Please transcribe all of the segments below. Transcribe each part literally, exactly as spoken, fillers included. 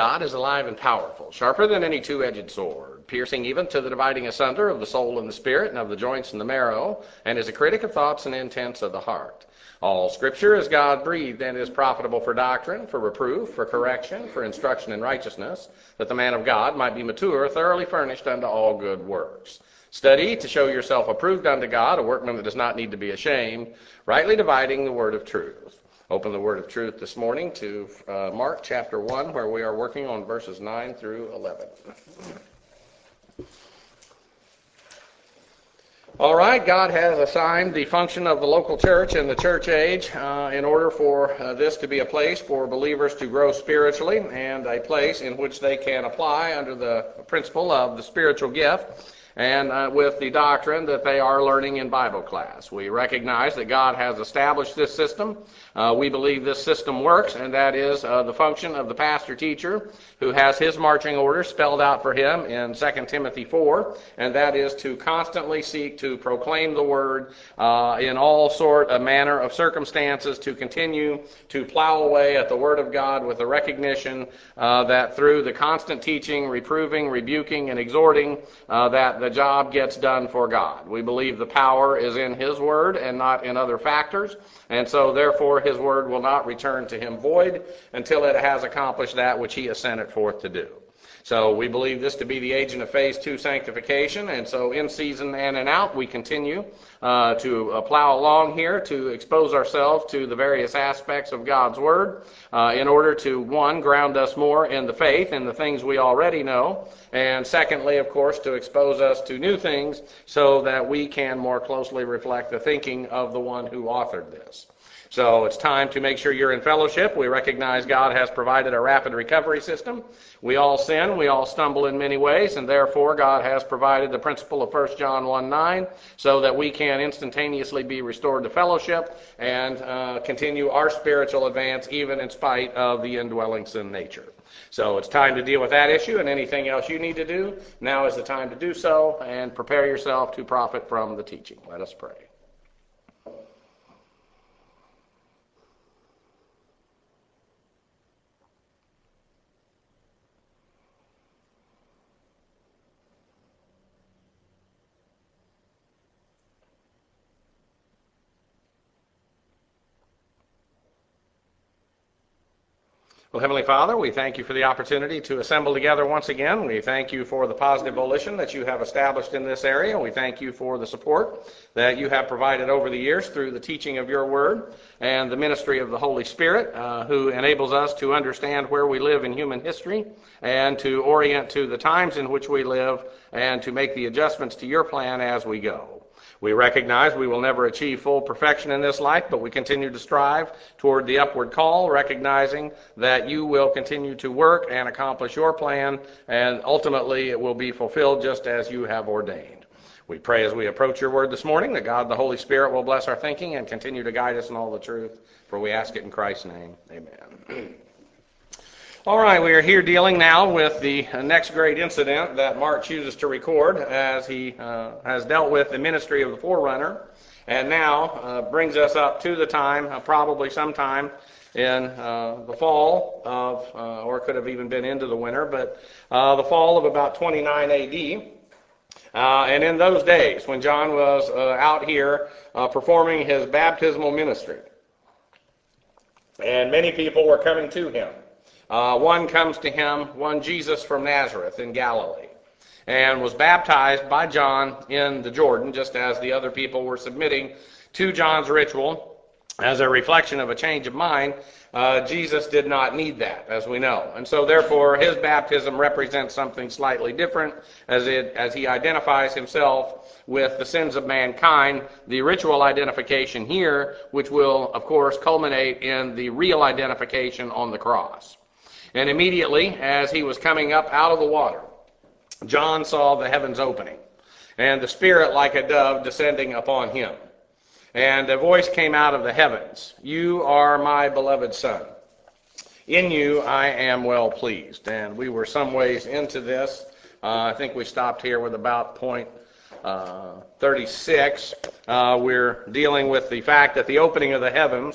God is alive and powerful, sharper than any two-edged sword, piercing even to the dividing asunder of the soul and the spirit and of the joints and the marrow, and is a critic of thoughts and intents of the heart. All Scripture is God-breathed and is profitable for doctrine, for reproof, for correction, for instruction in righteousness, that the man of God might be mature, thoroughly furnished unto all good works. Study to show yourself approved unto God, a workman that does not need to be ashamed, rightly dividing the word of truth. Open the word of truth this morning to uh, Mark chapter one, where we are working on verses nine through eleven. All right, God has assigned the function of the local church in the church age uh, in order for uh, this to be a place for believers to grow spiritually and a place in which they can apply under the principle of the spiritual gift and uh, with the doctrine that they are learning in Bible class. We recognize that God has established this system. Uh, we believe this system works, and that is uh, the function of the pastor-teacher who has his marching orders spelled out for him in Second Timothy four, and that is to constantly seek to proclaim the word uh, in all sort of manner of circumstances, to continue to plow away at the word of God with the recognition uh, that through the constant teaching, reproving, rebuking, and exhorting, uh, that the job gets done for God. We believe the power is in His Word and not in other factors, and so therefore His Word will not return to Him void until it has accomplished that which He has sent it forth to do. So we believe this to be the agent of phase two sanctification, and so in season and in out we continue uh, to uh, plow along here to expose ourselves to the various aspects of God's Word uh, in order to, one, ground us more in the faith and the things we already know, and secondly, of course, to expose us to new things so that we can more closely reflect the thinking of the one who authored this. So it's time to make sure you're in fellowship. We recognize God has provided a rapid recovery system. We all sin, we all stumble in many ways, and therefore God has provided the principle of First John one nine so that we can instantaneously be restored to fellowship and uh, continue our spiritual advance even in spite of the indwelling sin nature. So it's time to deal with that issue and anything else you need to do. Now is the time to do so and prepare yourself to profit from the teaching. Let us pray. Well, Heavenly Father, we thank you for the opportunity to assemble together once again. We thank you for the positive volition that you have established in this area. We thank you for the support that you have provided over the years through the teaching of your word and the ministry of the Holy Spirit, uh, who enables us to understand where we live in human history and to orient to the times in which we live and to make the adjustments to your plan as we go. We recognize we will never achieve full perfection in this life, but we continue to strive toward the upward call, recognizing that you will continue to work and accomplish your plan, and ultimately it will be fulfilled just as you have ordained. We pray as we approach your word this morning that God the Holy Spirit will bless our thinking and continue to guide us in all the truth, for we ask it in Christ's name. Amen. All right, we are here dealing now with the next great incident that Mark chooses to record as he uh, has dealt with the ministry of the forerunner, and now uh, brings us up to the time, uh, probably sometime in uh, the fall of, uh, or it could have even been into the winter, but uh, the fall of about twenty-nine A D. Uh, and in those days, when John was uh, out here uh, performing his baptismal ministry, and many people were coming to him. Uh, one comes to him, one Jesus from Nazareth in Galilee, and was baptized by John in the Jordan, just as the other people were submitting to John's ritual as a reflection of a change of mind. Uh, Jesus did not need that, as we know. And so therefore his baptism represents something slightly different as it as he identifies himself with the sins of mankind, the ritual identification here, which will, of course, culminate in the real identification on the cross. And immediately, as he was coming up out of the water, John saw the heavens opening, and the Spirit like a dove descending upon him. And a voice came out of the heavens, "You are my beloved Son. In you I am well pleased." And we were some ways into this. Uh, I think we stopped here with about point uh, thirty-six. Uh, we're dealing with the fact that the opening of the heavens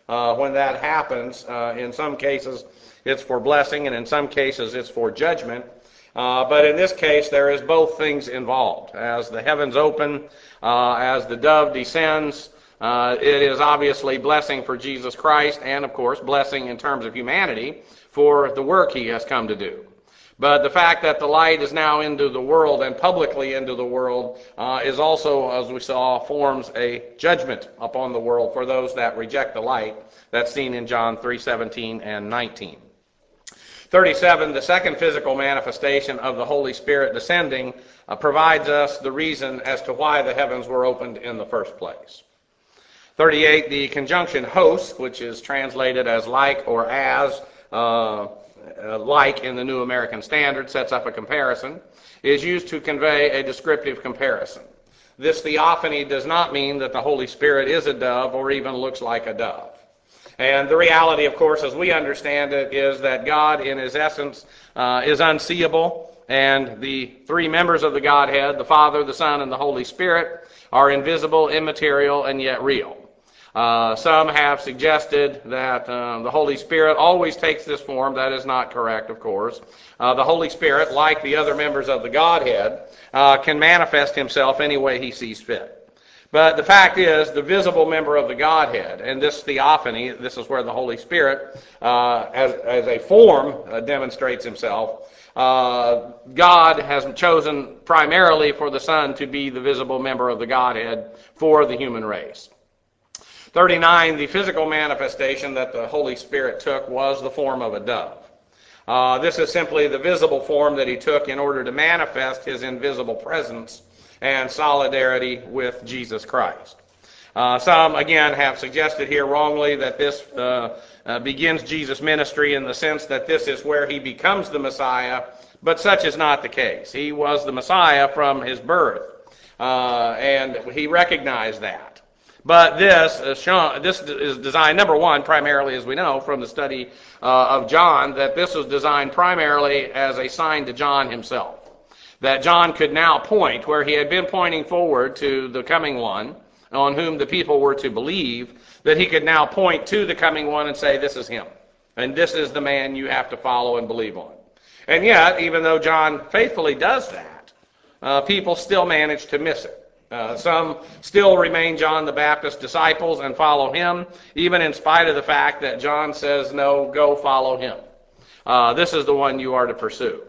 uh, when that happens. Uh, in some cases, it's for blessing, and in some cases, it's for judgment. Uh, but in this case, there is both things involved. As the heavens open, uh, as the dove descends, uh, it is obviously blessing for Jesus Christ, and of course, blessing in terms of humanity for the work he has come to do. But the fact that the light is now into the world and publicly into the world uh, is also, as we saw, forms a judgment upon the world for those that reject the light. That's seen in John three seventeen and nineteen. thirty-seven, the second physical manifestation of the Holy Spirit descending uh, provides us the reason as to why the heavens were opened in the first place. thirty-eight, the conjunction hos, which is translated as like or as, uh, uh, like in the New American Standard, sets up a comparison, is used to convey a descriptive comparison. This theophany does not mean that the Holy Spirit is a dove or even looks like a dove. And the reality, of course, as we understand it, is that God in his essence uh, is unseeable, and the three members of the Godhead, the Father, the Son, and the Holy Spirit, are invisible, immaterial, and yet real. Uh, some have suggested that uh, the Holy Spirit always takes this form. That is not correct, of course. Uh, the Holy Spirit, like the other members of the Godhead, uh, can manifest himself any way he sees fit. But the fact is, the visible member of the Godhead, and this theophany, this is where the Holy Spirit, uh, as, as a form, uh, demonstrates himself. Uh, God has chosen primarily for the Son to be the visible member of the Godhead for the human race. thirty-nine, the physical manifestation that the Holy Spirit took was the form of a dove. Uh, this is simply the visible form that he took in order to manifest his invisible presence and solidarity with Jesus Christ. Uh, some, again, have suggested here wrongly that this uh, uh, begins Jesus' ministry in the sense that this is where he becomes the Messiah, but such is not the case. He was the Messiah from his birth, uh, and he recognized that. But this is, shown, this is designed, number one, primarily, as we know from the study uh, of John, that this was designed primarily as a sign to John himself. That John could now point, where he had been pointing forward to the coming one, on whom the people were to believe, that he could now point to the coming one and say, this is him. And this is the man you have to follow and believe on. And yet, even though John faithfully does that, uh, people still manage to miss it. Uh, some still remain John the Baptist's disciples and follow him, even in spite of the fact that John says, no, go follow him. Uh, this is the one you are to pursue.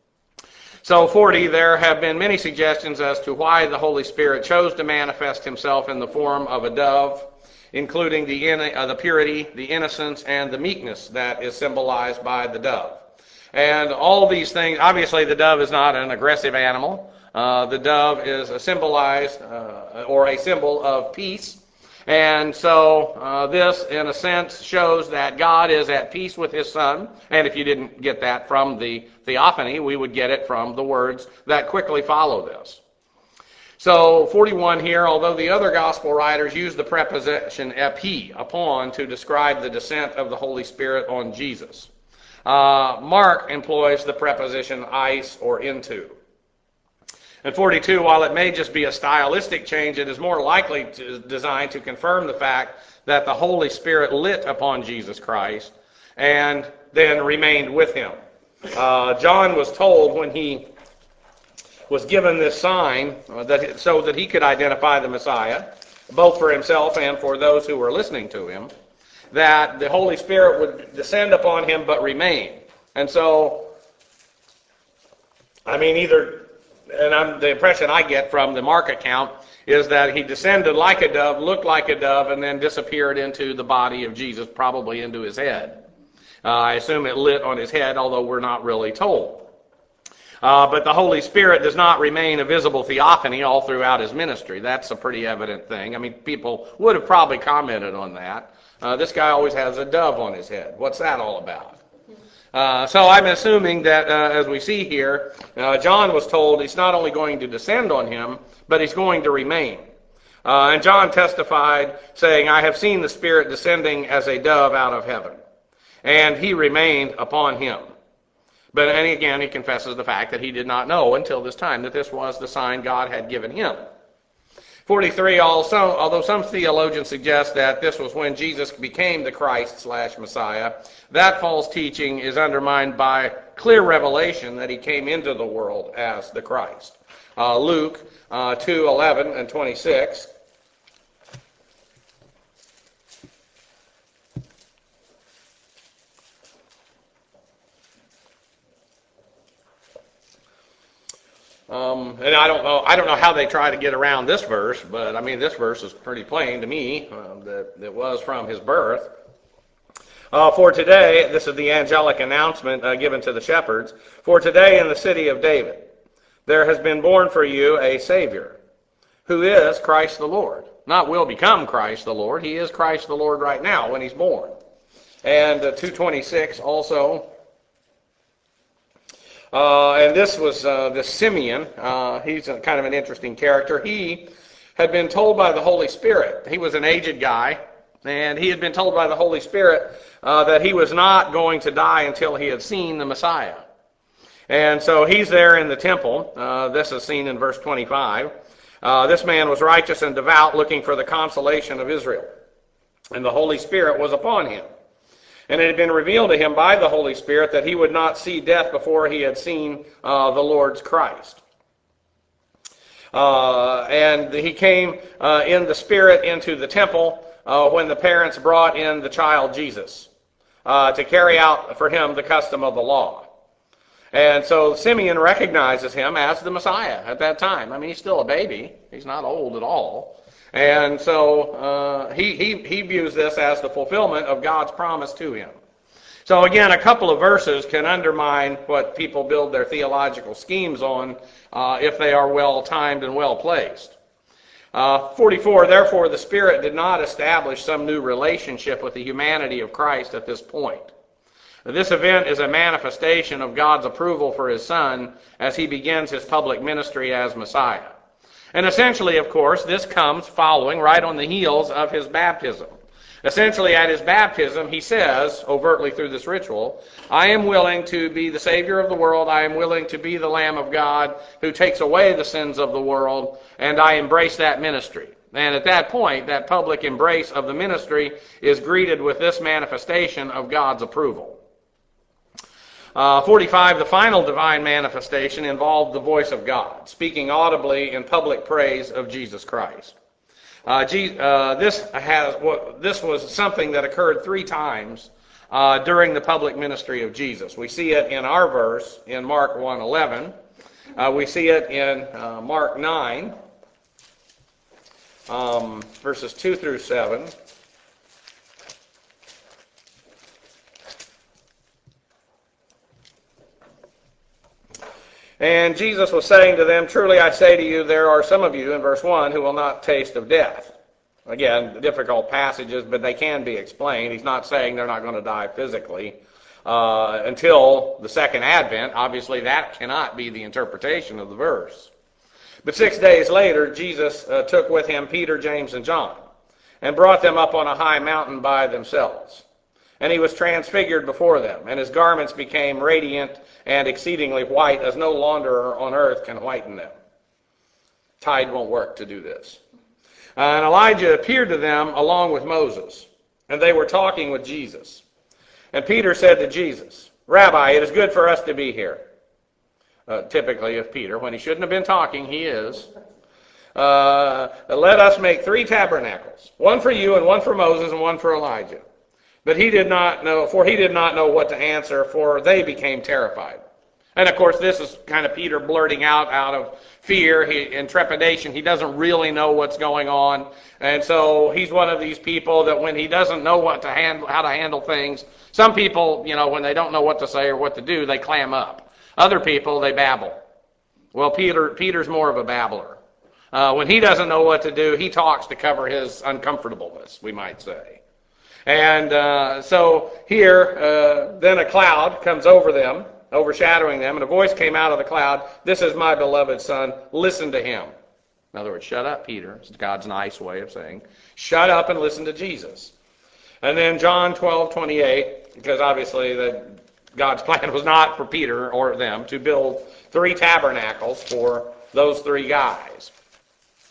So forty, there have been many suggestions as to why the Holy Spirit chose to manifest himself in the form of a dove, including the, in, uh, the purity, the innocence, and the meekness that is symbolized by the dove. And all these things, obviously the dove is not an aggressive animal. Uh, the dove is a symbolized uh, or a symbol of peace. And so uh, this, in a sense, shows that God is at peace with his Son. And if you didn't get that from the theophany, we would get it from the words that quickly follow this. So forty-one here, although the other gospel writers use the preposition epi, upon, to describe the descent of the Holy Spirit on Jesus, uh, Mark employs the preposition eis, or into. And forty-two, while it may just be a stylistic change, it is more likely to, designed to confirm the fact that the Holy Spirit lit upon Jesus Christ and then remained with him. Uh, John was told when he was given this sign uh, that so that he could identify the Messiah, both for himself and for those who were listening to him, that the Holy Spirit would descend upon him but remain. And so, I mean, either... And I'm, the impression I get from the Mark account is that he descended like a dove, looked like a dove, and then disappeared into the body of Jesus, probably into his head. Uh, I assume it lit on his head, although we're not really told. Uh, but the Holy Spirit does not remain a visible theophany all throughout his ministry. That's a pretty evident thing. I mean, people would have probably commented on that. Uh, this guy always has a dove on his head. What's that all about? Uh, so I'm assuming that, uh, as we see here, uh, John was told he's not only going to descend on him, but he's going to remain. Uh, and John testified, saying, I have seen the Spirit descending as a dove out of heaven. And he remained upon him. But and again, he confesses the fact that he did not know until this time that this was the sign God had given him. forty-three, also, although some theologians suggest that this was when Jesus became the Christ slash Messiah, that false teaching is undermined by clear revelation that he came into the world as the Christ. Uh, Luke uh, two, eleven and twenty-six. Um, and I don't know. I don't know how they try to get around this verse, but I mean, this verse is pretty plain to me uh, that it was from his birth. Uh, for today, this is the angelic announcement uh, given to the shepherds. For today, in the city of David, there has been born for you a Savior, who is Christ the Lord. Not will become Christ the Lord. He is Christ the Lord right now when he's born. And uh, two twenty-six also. Uh, and this was uh, this Simeon. Uh, he's a, kind of an interesting character. He had been told by the Holy Spirit. He was an aged guy, and he had been told by the Holy Spirit uh, that he was not going to die until he had seen the Messiah. And so he's there in the temple. Uh, this is seen in verse twenty-five. Uh, this man was righteous and devout, looking for the consolation of Israel. And the Holy Spirit was upon him. And it had been revealed to him by the Holy Spirit that he would not see death before he had seen uh, the Lord's Christ. Uh, and he came uh, in the Spirit into the temple uh, when the parents brought in the child Jesus uh, to carry out for him the custom of the law. And so Simeon recognizes him as the Messiah at that time. I mean, he's still a baby. He's not old at all. And so uh, he, he, he views this as the fulfillment of God's promise to him. So again, a couple of verses can undermine what people build their theological schemes on uh, if they are well-timed and well-placed. Uh, forty-four, therefore the Spirit did not establish some new relationship with the humanity of Christ at this point. This event is a manifestation of God's approval for his Son as he begins his public ministry as Messiah. And essentially, of course, this comes following right on the heels of his baptism. Essentially, at his baptism, he says, overtly through this ritual, I am willing to be the Savior of the world, I am willing to be the Lamb of God who takes away the sins of the world, and I embrace that ministry. And at that point, that public embrace of the ministry is greeted with this manifestation of God's approval. Uh, forty-five, the final divine manifestation involved the voice of God, speaking audibly in public praise of Jesus Christ. Uh, Je- uh, this, has, well, this was something that occurred three times uh, during the public ministry of Jesus. We see it in our verse in Mark one eleven. Uh, we see it in uh, Mark nine, um, verses two through seven. And Jesus was saying to them, truly I say to you, there are some of you, in verse one, who will not taste of death. Again, difficult passages, but they can be explained. He's not saying they're not going to die physically uh, until the second advent. Obviously, that cannot be the interpretation of the verse. But six days later, Jesus uh, took with him Peter, James, and John, and brought them up on a high mountain by themselves. And he was transfigured before them, and his garments became radiant and exceedingly white, as no launderer on earth can whiten them. Tide won't work to do this. Uh, and Elijah appeared to them along with Moses, and they were talking with Jesus. And Peter said to Jesus, Rabbi, it is good for us to be here. Uh, typically of Peter, when he shouldn't have been talking, he is. Uh, let us make three tabernacles, one for you and one for Moses and one for Elijah. But he did not know, for he did not know what to answer, for they became terrified. And of course, this is kind of Peter blurting out out of fear he, and trepidation. He doesn't really know what's going on. And so he's one of these people that when he doesn't know what to handle, how to handle things, some people, you know, when they don't know what to say or what to do, they clam up. Other people, they babble. Well, Peter, Peter's more of a babbler. Uh, when he doesn't know what to do, he talks to cover his uncomfortableness, we might say. And uh, so here, uh, then a cloud comes over them, overshadowing them, and a voice came out of the cloud, this is my beloved Son, listen to him. In other words, shut up, Peter. It's God's nice way of saying, shut up and listen to Jesus. And then John twelve twenty-eight, because obviously the, God's plan was not for Peter or them to build three tabernacles for those three guys.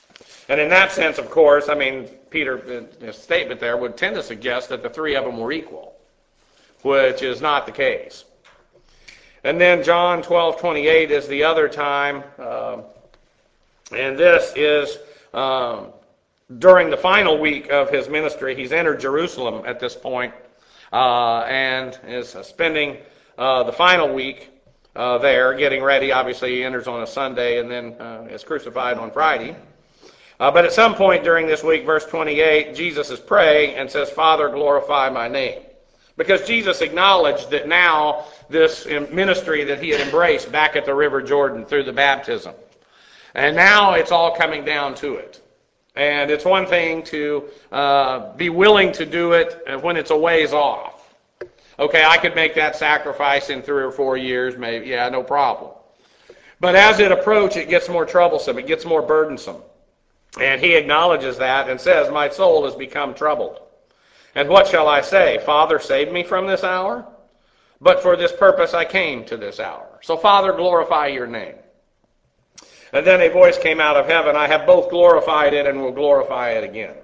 And in that sense, of course, I mean, Peter's statement there would tend to suggest that the three of them were equal, which is not the case. And then John twelve twenty-eight is the other time, uh, and this is um, during the final week of his ministry. He's entered Jerusalem at this point, uh, and is spending uh, the final week uh, there, getting ready. Obviously, he enters on a Sunday and then uh, is crucified on Friday. Uh, but at some point during this week, verse twenty-eight, Jesus is praying and says, "Father, glorify my name." Because Jesus acknowledged that now this ministry that he had embraced back at the River Jordan through the baptism, and now it's all coming down to it. And it's one thing to uh, be willing to do it when it's a ways off. Okay, I could make that sacrifice in three or four years, maybe. Yeah, no problem. But as it approaches, it gets more troublesome. It gets more burdensome. And he acknowledges that and says, "My soul has become troubled. And what shall I say? Father, save me from this hour? But for this purpose I came to this hour. So, Father, glorify your name." And then a voice came out of heaven, "I have both glorified it and will glorify it again."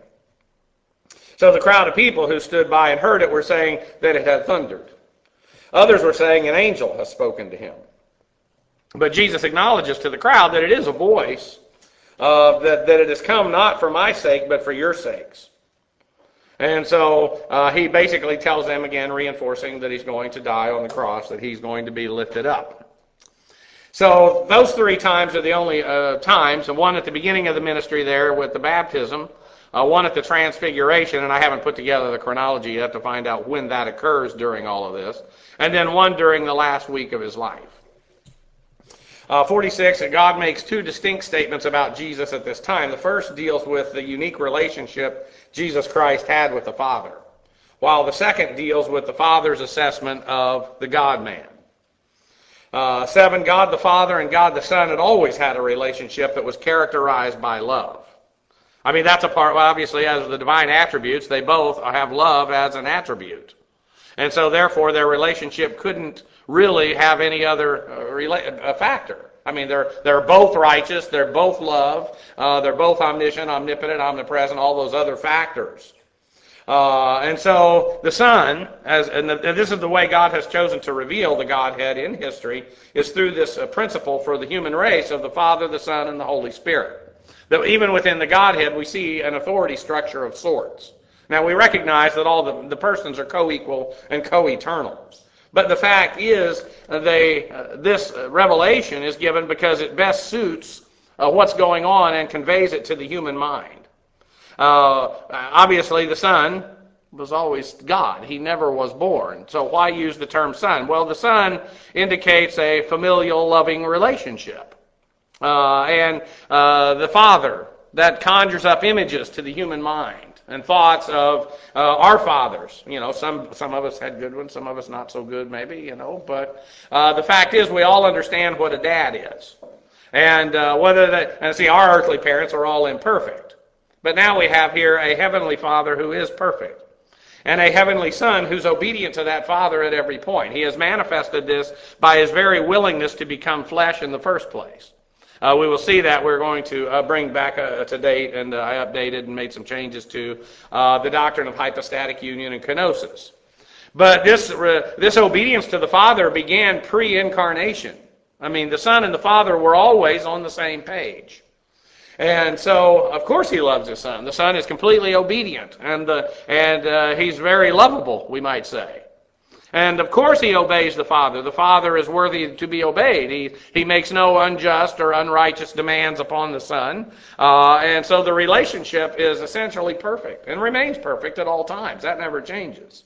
So the crowd of people who stood by and heard it were saying that it had thundered. Others were saying an angel has spoken to him. But Jesus acknowledges to the crowd that it is a voice, uh, that, that it has come not for my sake, but for your sakes. And so uh, he basically tells them again, reinforcing that he's going to die on the cross, that he's going to be lifted up. So those three times are the only uh, times, and one at the beginning of the ministry there with the baptism, uh, one at the transfiguration, and I haven't put together the chronology yet to find out when that occurs during all of this, and then one during the last week of his life. Uh, forty-six, that God makes two distinct statements about Jesus at this time. The first deals with the unique relationship Jesus Christ had with the Father, while the second deals with the Father's assessment of the God-man. Uh, seven, God the Father and God the Son had always had a relationship that was characterized by love. I mean, that's a part, well, obviously, as the divine attributes, they both have love as an attribute. And so, therefore, their relationship couldn't really have any other uh, rela- uh, factor. I mean, they're they're both righteous, they're both love, uh, they're both omniscient, omnipotent, omnipresent, all those other factors. Uh, and so the Son, as and, the, and this is the way God has chosen to reveal the Godhead in history, is through this uh, principle for the human race of the Father, the Son, and the Holy Spirit. That even within the Godhead, we see an authority structure of sorts. Now, we recognize that all the, the persons are co-equal and co-eternal. But the fact is, uh, they, uh, this revelation is given because it best suits uh, what's going on and conveys it to the human mind. Uh, obviously, the Son was always God. He never was born. So why use the term Son? Well, the Son indicates a familial, loving relationship. Uh, and uh, the Father, that conjures up images to the human mind and thoughts of uh, our fathers. You know, some some of us had good ones, some of us not so good, maybe, you know. But uh, the fact is, we all understand what a dad is. And uh, whether that, and see, our earthly parents are all imperfect. But now we have here a heavenly Father who is perfect, and a heavenly Son who's obedient to that Father at every point. He has manifested this by his very willingness to become flesh in the first place. Uh, we will see that we're going to uh, bring back uh, to date, and uh, I updated and made some changes to uh, the doctrine of hypostatic union and kenosis. But this uh, this obedience to the Father began pre-incarnation. I mean, the Son and the Father were always on the same page. And so, of course, he loves his Son. The Son is completely obedient, and the, and uh, he's very lovable, we might say. And of course he obeys the Father. The Father is worthy to be obeyed. He he makes no unjust or unrighteous demands upon the Son. Uh, and so the relationship is essentially perfect and remains perfect at all times. That never changes.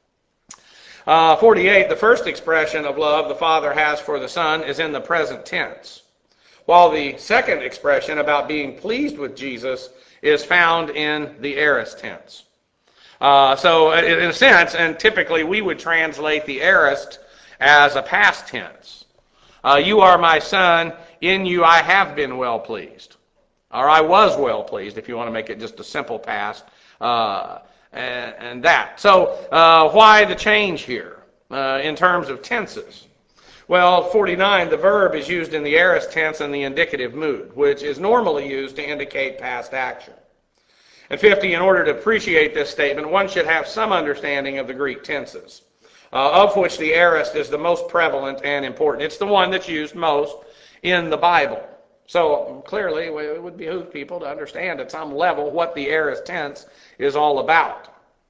Uh, forty-eight, the first expression of love the Father has for the Son is in the present tense, while the second expression about being pleased with Jesus is found in the aorist tense. Uh, so in a sense, and typically we would translate the aorist as a past tense. Uh, you are my Son, in you I have been well pleased. Or I was well pleased, if you want to make it just a simple past, uh, and, and that. So uh, why the change here uh, in terms of tenses? Well, forty-nine, the verb is used in the aorist tense in the indicative mood, which is normally used to indicate past action. And fifty, in order to appreciate this statement, one should have some understanding of the Greek tenses, uh, of which the aorist is the most prevalent and important. It's the one that's used most in the Bible. So clearly, it would behoove people to understand at some level what the aorist tense is all about.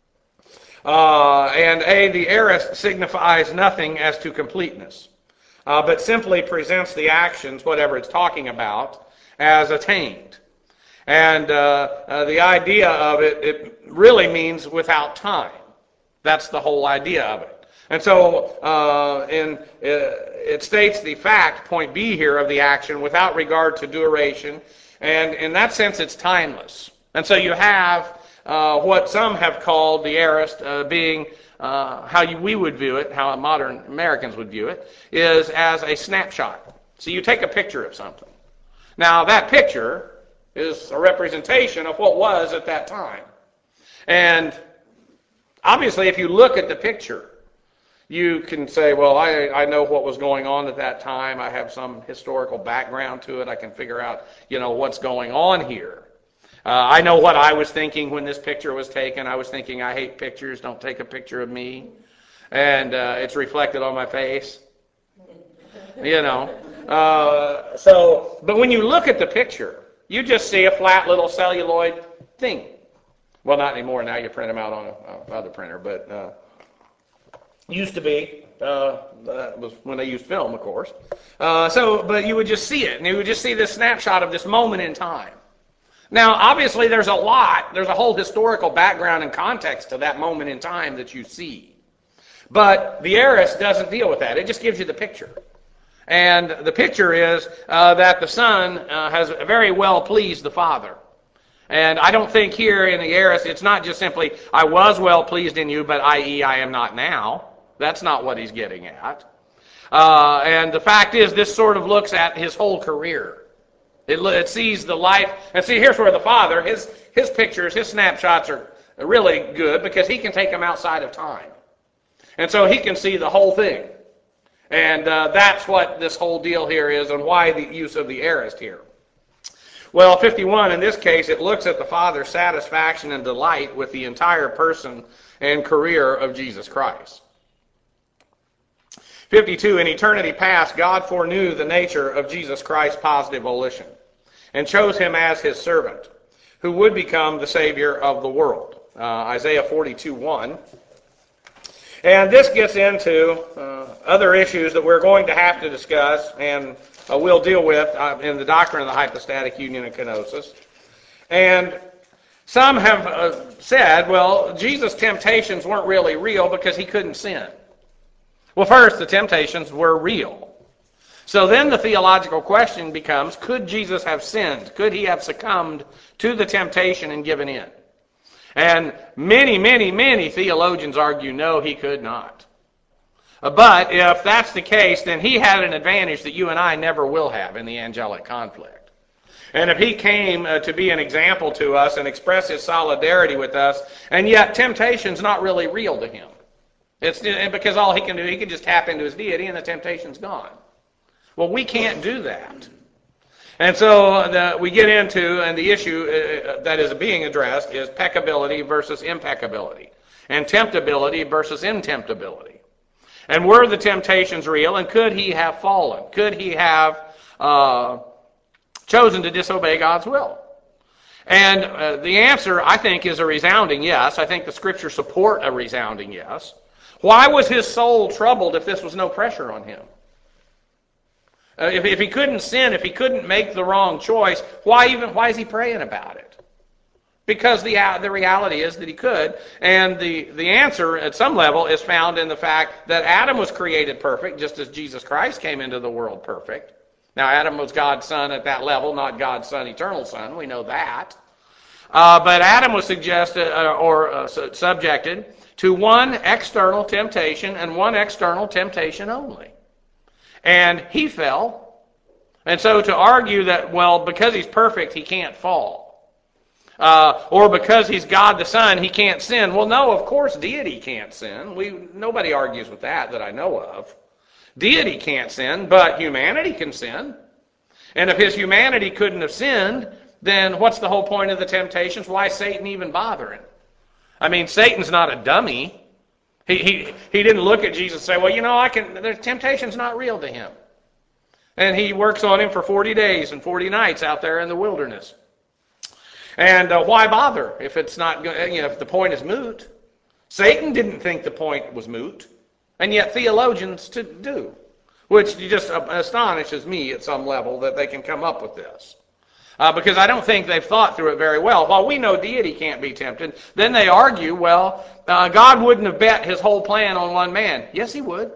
Uh, and A, the aorist signifies nothing as to completeness, uh, but simply presents the actions, whatever it's talking about, as attained. And uh, uh, the idea of it, it really means without time. That's the whole idea of it. And so uh, in, uh, it states the fact, point B here, of the action without regard to duration. And in that sense, it's timeless. And so you have uh, what some have called the aorist uh, being, uh, how you, we would view it, how modern Americans would view it, is as a snapshot. So you take a picture of something. Now that picture is a representation of what was at that time. And obviously if you look at the picture, you can say, well, I, I know what was going on at that time. I have some historical background to it. I can figure out, you know, what's going on here. Uh, I know what I was thinking when this picture was taken. I was thinking, I hate pictures. Don't take a picture of me. And uh, it's reflected on my face. You know. Uh, so, but when you look at the picture, you just see a flat little celluloid thing. Well, not anymore. Now you print them out on a, a other printer, but uh, used to be. Uh, that was when they used film, of course. Uh, so, but you would just see it, and you would just see this snapshot of this moment in time. Now, obviously, there's a lot. There's a whole historical background and context to that moment in time that you see. But the aorist doesn't deal with that. It just gives you the picture. And the picture is uh, that the Son uh, has very well pleased the Father. And I don't think here in the aorist, it's not just simply, I was well pleased in you, but that is I am not now. That's not what he's getting at. Uh, and the fact is, this sort of looks at his whole career. It, it sees the life. And see, here's where the Father, his, his pictures, his snapshots are really good because he can take them outside of time. And so he can see the whole thing. And uh, that's what this whole deal here is and why the use of the aorist here. Well, fifty-one, in this case, it looks at the Father's satisfaction and delight with the entire person and career of Jesus Christ. fifty-two, in eternity past, God foreknew the nature of Jesus Christ's positive volition and chose him as his servant, who would become the Savior of the world. Uh, Isaiah forty-two one. And this gets into uh, other issues that we're going to have to discuss and uh, we'll deal with uh, in the doctrine of the hypostatic union and kenosis. And some have uh, said, well, Jesus' temptations weren't really real because he couldn't sin. Well, first, the temptations were real. So then the theological question becomes, could Jesus have sinned? Could he have succumbed to the temptation and given in? And many, many, many theologians argue, no, he could not. But if that's the case, then he had an advantage that you and I never will have in the angelic conflict. And if he came uh, to be an example to us and express his solidarity with us, and yet temptation's not really real to him. It's because all he can do, he can just tap into his deity and the temptation's gone. Well, we can't do that. And so the, we get into, and the issue uh, that is being addressed is peccability versus impeccability, and temptability versus intemptability. And were the temptations real, and could he have fallen? Could he have uh, chosen to disobey God's will? And uh, the answer, I think, is a resounding yes. I think the Scriptures support a resounding yes. Why was his soul troubled if this was no pressure on him? Uh, if, if he couldn't sin, if he couldn't make the wrong choice, why even why is he praying about it? Because the uh, the reality is that he could, and the, the answer at some level is found in the fact that Adam was created perfect, just as Jesus Christ came into the world perfect. Now, Adam was God's son at that level, not God's son, eternal son. We know that. Uh, but Adam was suggested uh, or uh, subjected to one external temptation and one external temptation only. And he fell. And so to argue that, well, because he's perfect, he can't fall. Uh, or because he's God the Son, he can't sin. Well, no, of course deity can't sin. We Nobody argues with that that I know of. Deity can't sin, but humanity can sin. And if his humanity couldn't have sinned, then what's the whole point of the temptations? Why is Satan even bothering? I mean, Satan's not a dummy. He, he, he didn't look at Jesus and say, well, you know, I can. The temptation's not real to him. And he works on him for forty days and forty nights out there in the wilderness. And uh, why bother if it's not, you know, if the point is moot? Satan didn't think the point was moot, and yet theologians do, which just astonishes me at some level that they can come up with this. Uh, because I don't think they've thought through it very well. While we know deity can't be tempted, then they argue, well, uh, God wouldn't have bet his whole plan on one man. Yes, he would.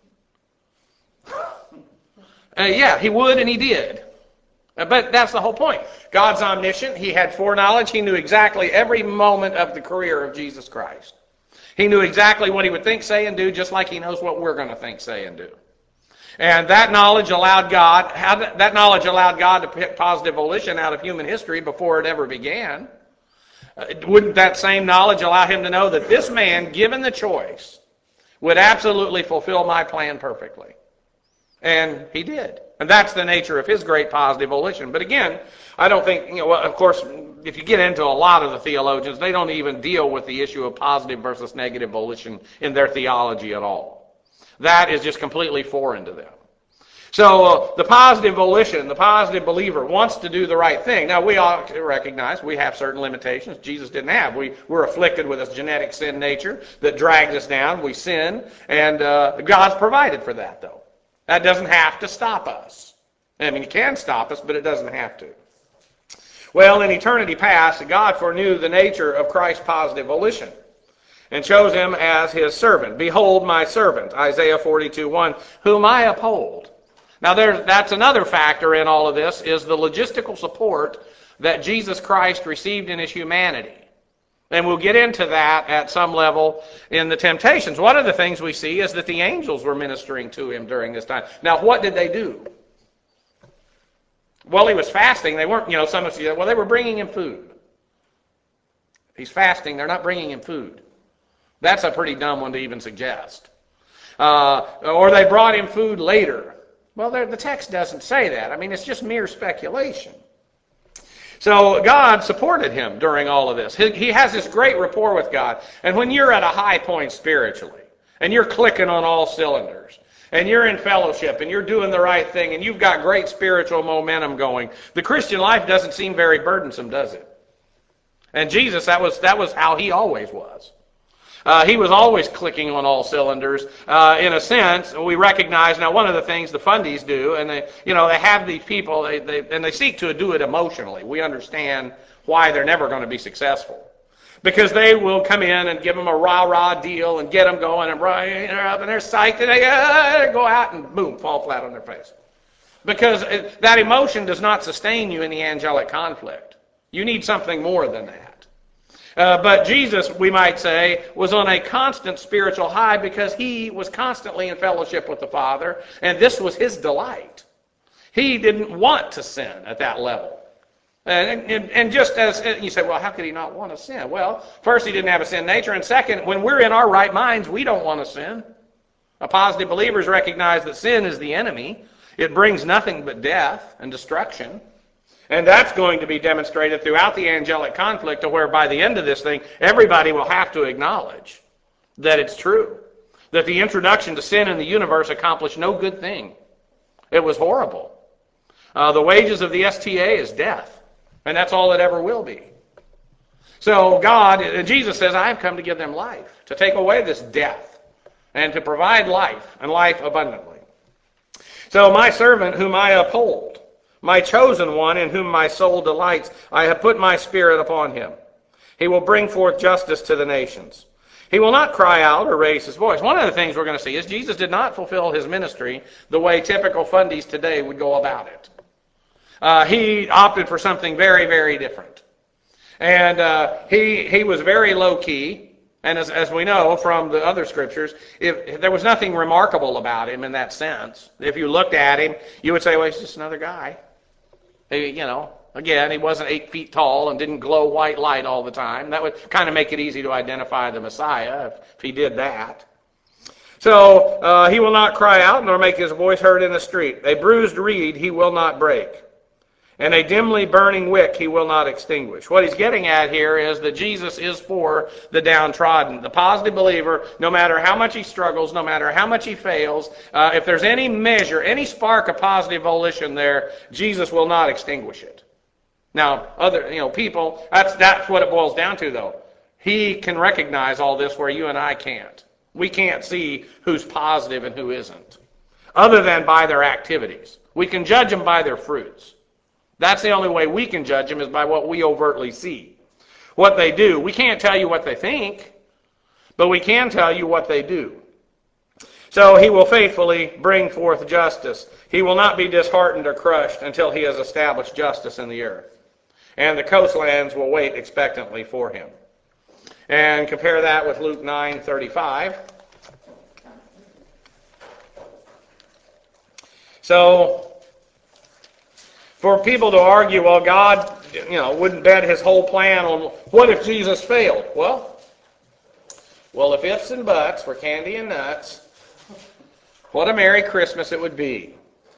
Uh, yeah, he would, and he did. Uh, but that's the whole point. God's omniscient. He had foreknowledge. He knew exactly every moment of the career of Jesus Christ. He knew exactly what he would think, say, and do, just like he knows what we're going to think, say, and do. And that knowledge allowed God, that knowledge allowed God to pick positive volition out of human history before it ever began. Uh, wouldn't that same knowledge allow him to know that this man, given the choice, would absolutely fulfill my plan perfectly? And he did. And that's the nature of his great positive volition. But again, I don't think, you know, well, of course, if you get into a lot of the theologians, they don't even deal with the issue of positive versus negative volition in their theology at all. That is just completely foreign to them. So uh, the positive volition, the positive believer wants to do the right thing. Now, we ought to recognize we have certain limitations Jesus didn't have. We, we're afflicted with a genetic sin nature that drags us down. We sin, and uh, God's provided for that, though. That doesn't have to stop us. I mean, it can stop us, but it doesn't have to. Well, in eternity past, God foreknew the nature of Christ's positive volition and chose him as his servant. Behold my servant, Isaiah forty-two one, whom I uphold. Now, there, that's another factor in all of this, is the logistical support that Jesus Christ received in his humanity. And we'll get into that at some level in the temptations. One of the things we see is that the angels were ministering to him during this time. Now, what did they do? Well, he was fasting. They weren't, you know, some of you, well, they were bringing him food. He's fasting. They're not bringing him food. That's a pretty dumb one to even suggest. Uh, or they brought him food later. Well, the text doesn't say that. I mean, it's just mere speculation. So God supported him during all of this. He, he has this great rapport with God. And when you're at a high point spiritually, and you're clicking on all cylinders, and you're in fellowship, and you're doing the right thing, and you've got great spiritual momentum going, the Christian life doesn't seem very burdensome, does it? And Jesus, that was that was how he always was. Uh, he was always clicking on all cylinders. Uh, in a sense, we recognize now one of the things the fundies do, and they, you know, they have these people, they, they, and they seek to do it emotionally. We understand why they're never going to be successful, because they will come in and give them a rah-rah deal and get them going, and they're up and they're psyched, and they uh, go out and boom, fall flat on their face, because it, that emotion does not sustain you in the angelic conflict. You need something more than that. Uh, but Jesus, we might say, was on a constant spiritual high because he was constantly in fellowship with the Father, and this was his delight. He didn't want to sin at that level. And, and, and just as you say, well, how could he not want to sin? Well, first, he didn't have a sin nature, and second, when we're in our right minds, we don't want to sin. A positive believers recognize that sin is the enemy. It brings nothing but death and destruction. And that's going to be demonstrated throughout the angelic conflict, to where by the end of this thing, everybody will have to acknowledge that it's true. That the introduction to sin in the universe accomplished no good thing. It was horrible. Uh, the wages of the S T A is death. And that's all it ever will be. So God, Jesus says, I have come to give them life, to take away this death, and to provide life, and life abundantly. So my servant whom I uphold, my chosen one in whom my soul delights, I have put my spirit upon him. He will bring forth justice to the nations. He will not cry out or raise his voice. One of the things we're going to see is Jesus did not fulfill his ministry the way typical fundies today would go about it. Uh, he opted for something very, very different. And uh, he he was very low-key. And as, as we know from the other scriptures, if, if there was nothing remarkable about him in that sense. If you looked at him, you would say, well, he's just another guy. He, you know, again, he wasn't eight feet tall and didn't glow white light all the time. That would kind of make it easy to identify the Messiah if, if he did that. So uh, he will not cry out, nor make his voice heard in the street. A bruised reed he will not break, and a dimly burning wick he will not extinguish. What he's getting at here is that Jesus is for the downtrodden. The positive believer, no matter how much he struggles, no matter how much he fails, uh, if there's any measure, any spark of positive volition there, Jesus will not extinguish it. Now, other you know people, that's that's what it boils down to, though. He can recognize all this where you and I can't. We can't see who's positive and who isn't, other than by their activities. We can judge them by their fruits. That's the only way we can judge them, is by what we overtly see. What they do. We can't tell you what they think, but we can tell you what they do. So he will faithfully bring forth justice. He will not be disheartened or crushed until he has established justice in the earth. And the coastlands will wait expectantly for him. And compare that with Luke nine thirty-five. So, for people to argue, well, God, you know, wouldn't bet his whole plan on what if Jesus failed? Well, well, if ifs and buts were candy and nuts, what a Merry Christmas it would be.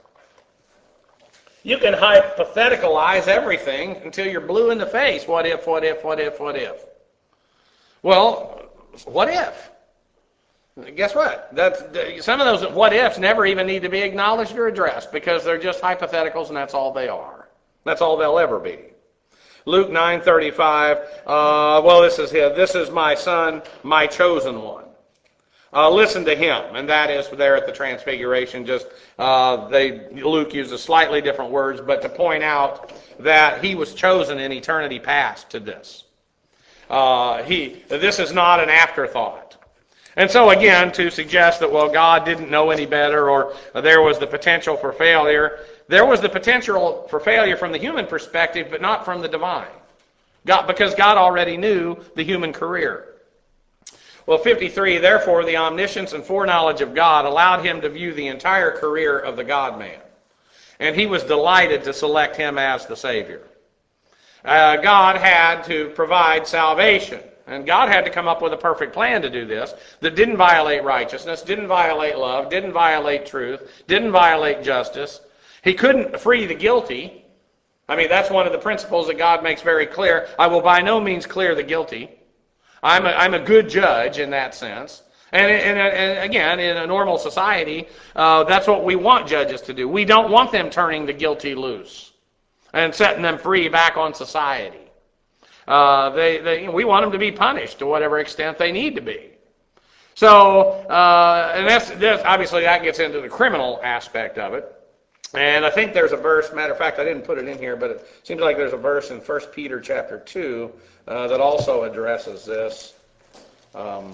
You can hypotheticalize everything until you're blue in the face. What if, what if, what if, what if? Well, what if? Guess what? That's, some of those what ifs never even need to be acknowledged or addressed, because they're just hypotheticals, and that's all they are. That's all they'll ever be. Luke nine thirty-five. Uh, well, this is him. This is my son, my chosen one. Uh, listen to him, and that is there at the Transfiguration. Just uh, they Luke uses slightly different words, but to point out that he was chosen in eternity past to this. Uh, he this is not an afterthought. And so again, to suggest that, well, God didn't know any better, or there was the potential for failure, there was the potential for failure from the human perspective, but not from the divine. God, because God already knew the human career. Well, fifty-three, therefore the omniscience and foreknowledge of God allowed him to view the entire career of the God-man. And he was delighted to select him as the Savior. Uh, God had to provide salvation. And God had to come up with a perfect plan to do this that didn't violate righteousness, didn't violate love, didn't violate truth, didn't violate justice. He couldn't free the guilty. I mean, that's one of the principles that God makes very clear. I will by no means clear the guilty. I'm a, I'm a good judge in that sense. And, and, and again, in a normal society, uh, that's what we want judges to do. We don't want them turning the guilty loose and setting them free back on society. Uh, they, they, we want them to be punished to whatever extent they need to be. So, uh, and that's, that's obviously that gets into the criminal aspect of it. And I think there's a verse, matter of fact, I didn't put it in here, but it seems like there's a verse in First Peter chapter two uh, that also addresses this. Um,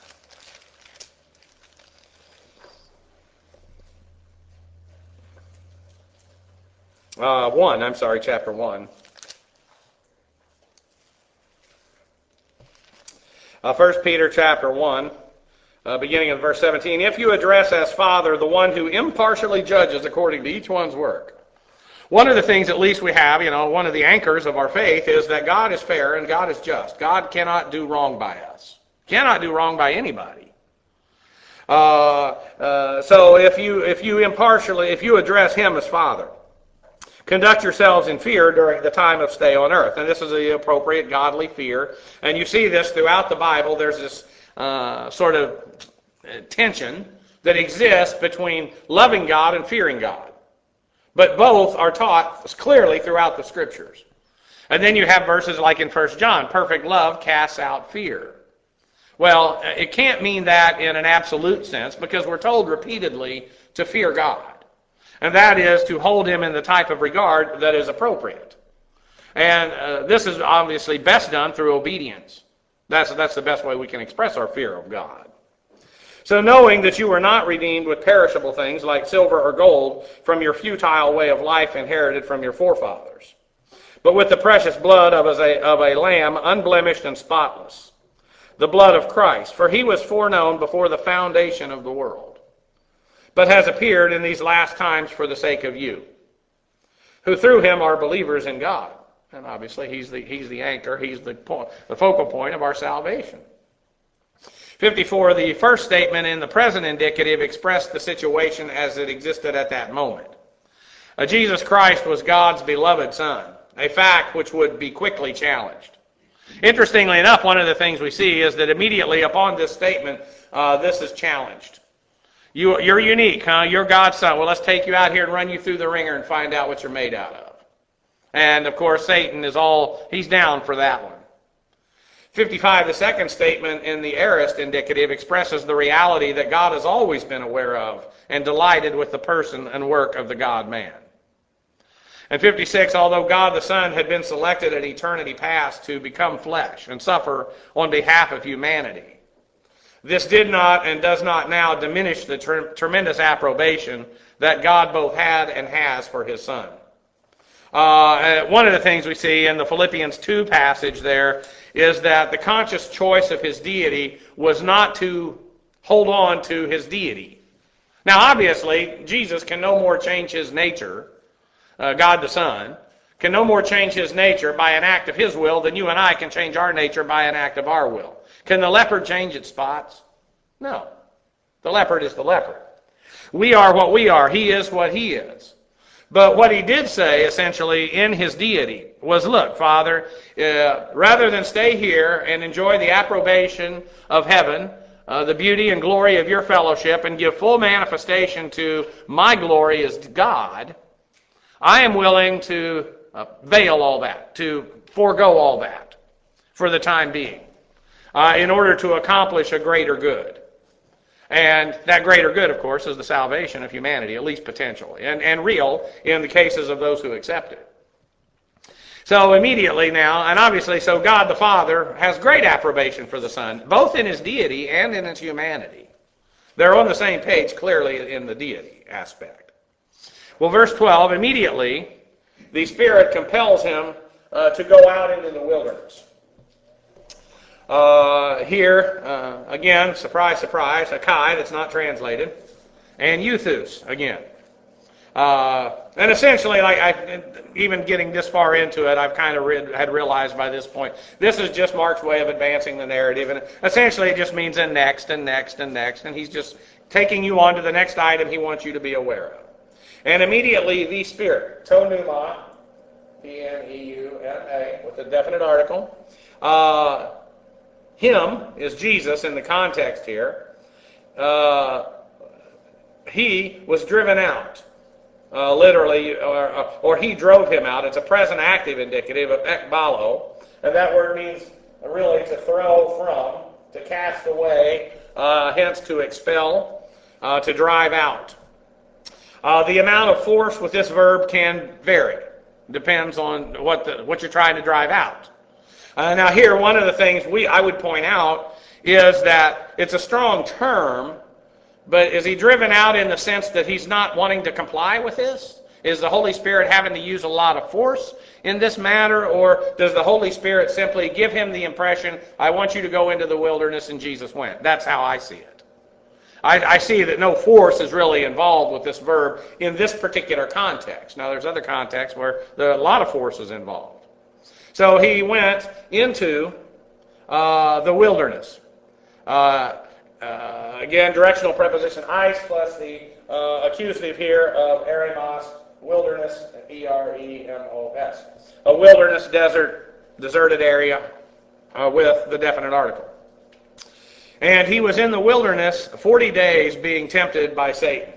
uh, one, I'm sorry, chapter one. Uh, First Peter chapter one, uh, beginning in verse seventeen. If you address as Father the one who impartially judges according to each one's work. One of the things at least we have, you know, one of the anchors of our faith is that God is fair and God is just. God cannot do wrong by us. Cannot do wrong by anybody. Uh, uh, so if you if you impartially, if you address him as Father, conduct yourselves in fear during the time of stay on earth. And this is the appropriate godly fear. And you see this throughout the Bible. There's this uh, sort of tension that exists between loving God and fearing God. But both are taught clearly throughout the Scriptures. And then you have verses like in First John, perfect love casts out fear. Well, it can't mean that in an absolute sense, because we're told repeatedly to fear God. And that is to hold him in the type of regard that is appropriate. And uh, this is obviously best done through obedience. That's, that's the best way we can express our fear of God. So knowing that you were not redeemed with perishable things like silver or gold from your futile way of life inherited from your forefathers, but with the precious blood of a, of a lamb unblemished and spotless, the blood of Christ. For he was foreknown before the foundation of the world, but has appeared in these last times for the sake of you, who through him are believers in God. And obviously he's the, he's the anchor, he's the, point, the focal point of our salvation. fifty-four, the first statement in the present indicative expressed the situation as it existed at that moment. Uh, Jesus Christ was God's beloved Son, a fact which would be quickly challenged. Interestingly enough, one of the things we see is that immediately upon this statement, uh, this is challenged. You, you're unique, huh? You're God's Son. Well, let's take you out here and run you through the ringer and find out what you're made out of. And, of course, Satan is all, he's down for that one. fifty-five, the second statement in the aorist indicative expresses the reality that God has always been aware of and delighted with the person and work of the God-man. And fifty-six, although God the Son had been selected at eternity past to become flesh and suffer on behalf of humanity, this did not and does not now diminish the tre- tremendous approbation that God both had and has for his Son. Uh, one of the things we see in the Philippians two passage there is that the conscious choice of his deity was not to hold on to his deity. Now, obviously, Jesus can no more change his nature, uh, God the Son, can no more change his nature by an act of his will than you and I can change our nature by an act of our will. Can the leopard change its spots? No. The leopard is the leopard. We are what we are. He is what he is. But what he did say, essentially, in his deity was, look, Father, uh, rather than stay here and enjoy the approbation of heaven, uh, the beauty and glory of your fellowship, and give full manifestation to my glory as God, I am willing to uh, veil all that, to forego all that for the time being, uh, in order to accomplish a greater good. And that greater good, of course, is the salvation of humanity, at least potentially, and, and real in the cases of those who accept it. So immediately now, and obviously, so God the Father has great approbation for the Son, both in his deity and in his humanity. They're on the same page clearly in the deity aspect. Well, verse twelve, immediately the Spirit compels him uh, to go out into the wilderness. Uh, here, uh, again, surprise, surprise, a Kai that's not translated, and euthus again. Uh, and essentially, like I, even getting this far into it, I've kind of read, had realized by this point, this is just Mark's way of advancing the narrative, and essentially it just means and next, and next, and next, and he's just taking you on to the next item he wants you to be aware of. And immediately the Spirit, to pneuma, P N E U M A, with a definite article, uh, him is Jesus in the context here. Uh, he was driven out, uh, literally, or, or he drove him out. It's a present active indicative of ekbalo, and that word means really to throw from, to cast away, uh, hence to expel, uh, to drive out. Uh, the amount of force with this verb can vary. Depends on what the, what you're trying to drive out. Uh, now here, one of the things we I would point out is that it's a strong term, but is he driven out in the sense that he's not wanting to comply with this? Is the Holy Spirit having to use a lot of force in this matter, or does the Holy Spirit simply give him the impression, I want you to go into the wilderness, and Jesus went? That's how I see it. I, I see that no force is really involved with this verb in this particular context. Now there's other contexts where there are a lot of force is involved. So he went into uh, the wilderness. Uh, uh, again, directional preposition ice plus the uh, accusative here of eremos, wilderness, E R E M O S. A wilderness, desert, deserted area uh, with the definite article. And he was in the wilderness forty days being tempted by Satan.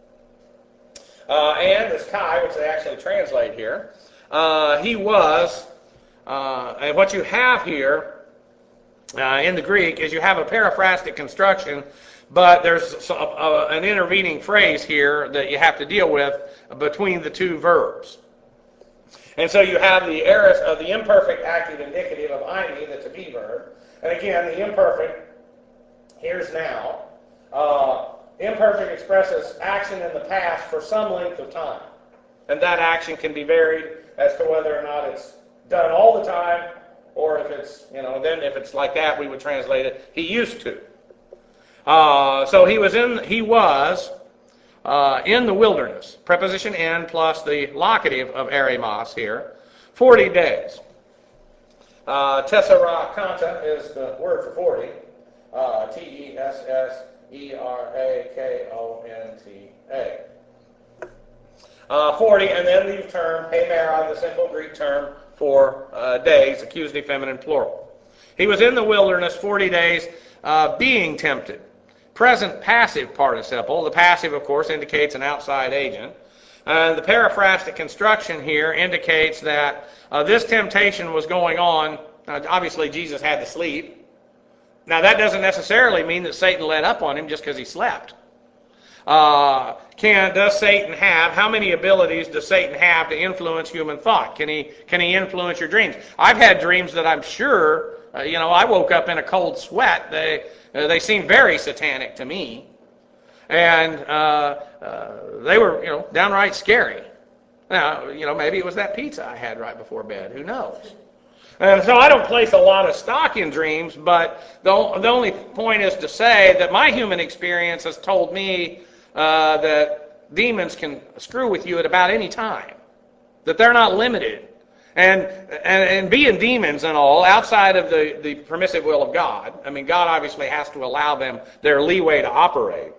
Uh, and this Kai, which they actually translate here, uh, he was... Uh, and what you have here uh, in the Greek is you have a periphrastic construction, but there's a, a, an intervening phrase here that you have to deal with between the two verbs. And so you have the aorist of the imperfect active indicative of eimi, the to be verb. And again, the imperfect, here's now. Uh, imperfect expresses action in the past for some length of time. And that action can be varied as to whether or not it's done all the time, or if it's, you know, then if it's like that, we would translate it, he used to. Uh, so he was in, he was uh, in the wilderness, preposition in plus the locative of eremos here, forty days. Uh, tessera kanta is the word for forty, uh, T E S S E R A K O N T A. Uh, forty, and then the term hemera, the simple Greek term for uh, days, accusative feminine plural. He was in the wilderness forty days uh, being tempted. Present passive participle. The passive, of course, indicates an outside agent. And the paraphrastic construction here indicates that uh, this temptation was going on. Uh, obviously, Jesus had to sleep. Now, that doesn't necessarily mean that Satan let up on him just because he slept. Uh, can does Satan have, how many abilities does Satan have to influence human thought? Can he can he influence your dreams? I've had dreams that I'm sure, uh, you know, I woke up in a cold sweat. They uh, they seemed very satanic to me, and uh, uh, they were, you know, downright scary. Now, you know, maybe it was that pizza I had right before bed. Who knows? And so I don't place a lot of stock in dreams, but the, the only point is to say that my human experience has told me uh, that demons can screw with you at about any time, that they're not limited. And, and, and being demons and all, outside of the, the permissive will of God, I mean, God obviously has to allow them their leeway to operate,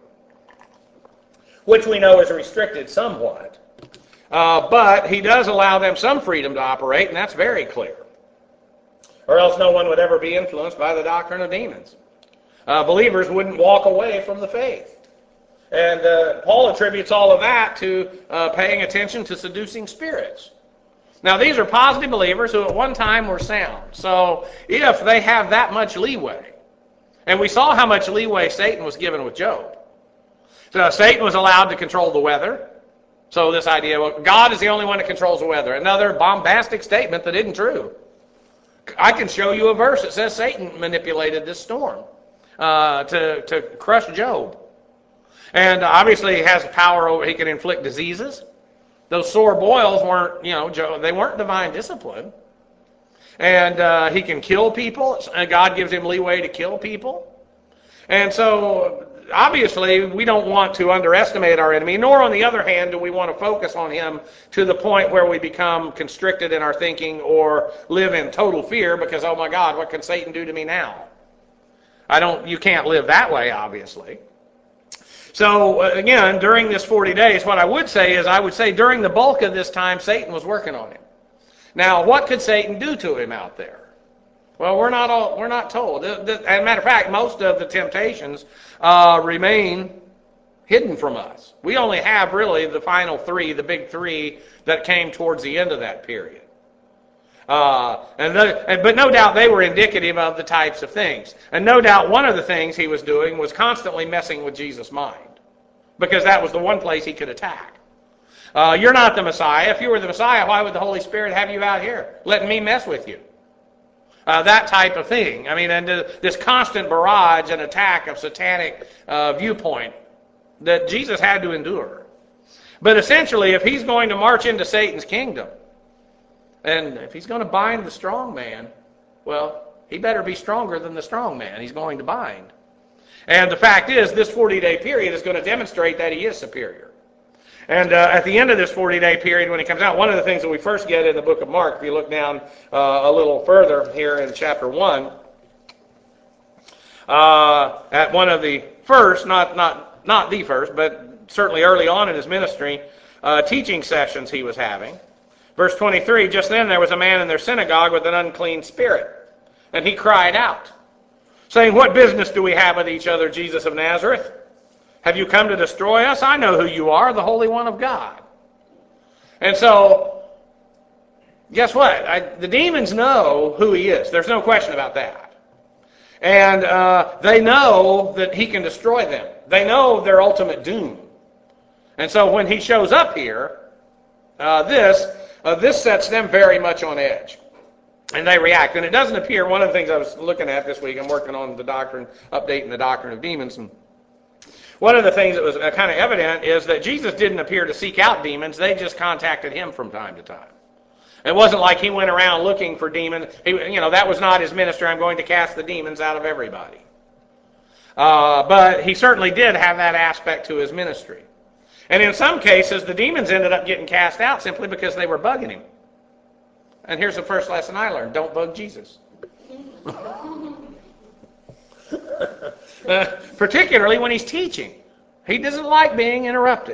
which we know is restricted somewhat. Uh, but he does allow them some freedom to operate, and that's very clear. Or else no one would ever be influenced by the doctrine of demons. Uh, believers wouldn't walk away from the faith. And uh, Paul attributes all of that to uh, paying attention to seducing spirits. Now, these are positive believers who at one time were sound. So if they have that much leeway, and we saw how much leeway Satan was given with Job. So Satan was allowed to control the weather. So this idea, well, God is the only one that controls the weather. Another bombastic statement that isn't true. I can show you a verse that says Satan manipulated this storm uh, to, to crush Job. And obviously he has power over, he can inflict diseases. Those sore boils weren't, you know, they weren't divine discipline. And uh, he can kill people. God gives him leeway to kill people. And so obviously we don't want to underestimate our enemy, nor on the other hand do we want to focus on him to the point where we become constricted in our thinking or live in total fear because, oh my God, what can Satan do to me now? I don't, you can't live that way, obviously. So again, during this forty days, what I would say is I would say during the bulk of this time, Satan was working on him. Now, what could Satan do to him out there? Well, we're not all, we're not told. As a matter of fact, most of the temptations uh, remain hidden from us. We only have really the final three, the big three that came towards the end of that period. Uh, and, the, and but no doubt they were indicative of the types of things. And no doubt one of the things he was doing was constantly messing with Jesus' mind, because that was the one place he could attack. Uh, you're not the Messiah. If you were the Messiah, why would the Holy Spirit have you out here letting me mess with you? Uh, that type of thing. I mean, and this constant barrage and attack of satanic uh, viewpoint that Jesus had to endure. But essentially, if he's going to march into Satan's kingdom, and if he's going to bind the strong man, well, he better be stronger than the strong man he's going to bind. And the fact is, this forty-day period is going to demonstrate that he is superior. And uh, at the end of this forty-day period, when he comes out, one of the things that we first get in the book of Mark, if you look down uh, a little further here in chapter one, uh, at one of the first, not not not the first, but certainly early on in his ministry, uh, teaching sessions he was having. Verse twenty-three, just then there was a man in their synagogue with an unclean spirit, and he cried out, saying, "What business do we have with each other, Jesus of Nazareth? Have you come to destroy us? I know who you are, the Holy One of God." And so, guess what? I, the demons know who he is. There's no question about that. And uh, they know that he can destroy them. They know their ultimate doom. And so when he shows up here, uh, this, uh, this sets them very much on edge. And they react. And it doesn't appear, one of the things I was looking at this week, I'm working on the doctrine, updating the doctrine of demons, and one of the things that was kind of evident is that Jesus didn't appear to seek out demons. They just contacted him from time to time. It wasn't like he went around looking for demons. He, you know, that was not his ministry. I'm going to cast the demons out of everybody. Uh, but he certainly did have that aspect to his ministry. And in some cases, the demons ended up getting cast out simply because they were bugging him. And here's the first lesson I learned. Don't bug Jesus. uh, particularly when he's teaching. He doesn't like being interrupted.